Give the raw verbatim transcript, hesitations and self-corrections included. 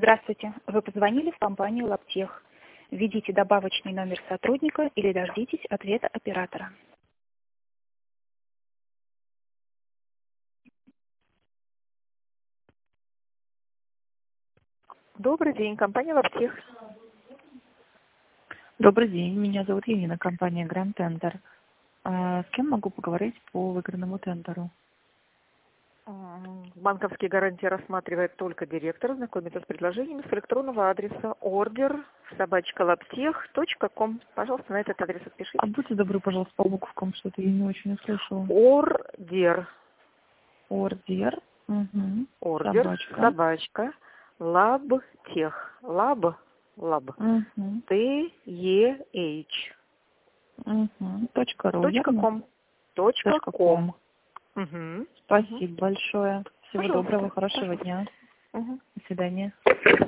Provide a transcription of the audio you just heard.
Здравствуйте. Вы позвонили в компанию Лаптех. Введите добавочный номер сотрудника или дождитесь ответа оператора. Добрый день, компания Лаптех. Добрый день, меня зовут Енина, компания Grand Tender. А, с кем могу поговорить по выигранному тендеру? Банковские гарантии рассматривает только директор. Знакомиться с предложениями с электронного адреса ордер собачка лаптех точка ком. Пожалуйста, на этот адрес отпишите. А будьте добры, пожалуйста, по буквам, что-то я не очень услышала. Ордер. Ордер. Угу. Ордер. Собачка. Собачка. Лабтех. Лаб. Лаб. Угу. Т Е H. Угу. Точка ру. Точка верно? ком. Точка Точка ком. ком. Угу. Спасибо большое. Всего Пожалуйста. доброго, хорошего Пожалуйста. дня. Угу. До свидания.